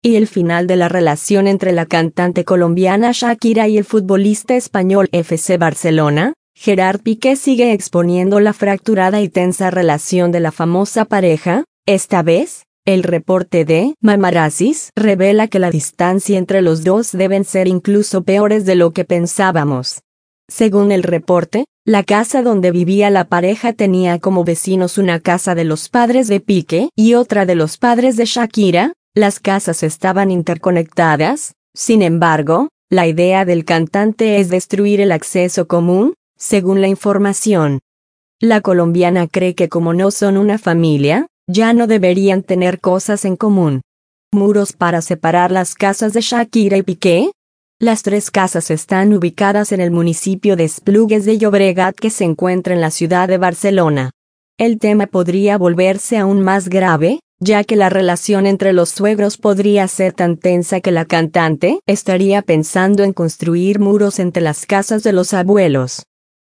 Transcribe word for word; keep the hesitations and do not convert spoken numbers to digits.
y el final de la relación entre la cantante colombiana Shakira y el futbolista español F C Barcelona, Gerard Piqué sigue exponiendo la fracturada y tensa relación de la famosa pareja. Esta vez, el reporte de Mamarazzi revela que la distancia entre los dos deben ser incluso peores de lo que pensábamos. Según el reporte, la casa donde vivía la pareja tenía como vecinos una casa de los padres de Piqué y otra de los padres de Shakira. Las casas estaban interconectadas. Sin embargo, la idea del cantante es destruir el acceso común, según la información. La colombiana cree que como no son una familia, ya no deberían tener cosas en común. ¿Muros para separar las casas de Shakira y Piqué? Las tres casas están ubicadas en el municipio de Esplugues de Llobregat, que se encuentra en la ciudad de Barcelona. El tema podría volverse aún más grave, ya que la relación entre los suegros podría ser tan tensa que la cantante estaría pensando en construir muros entre las casas de los abuelos.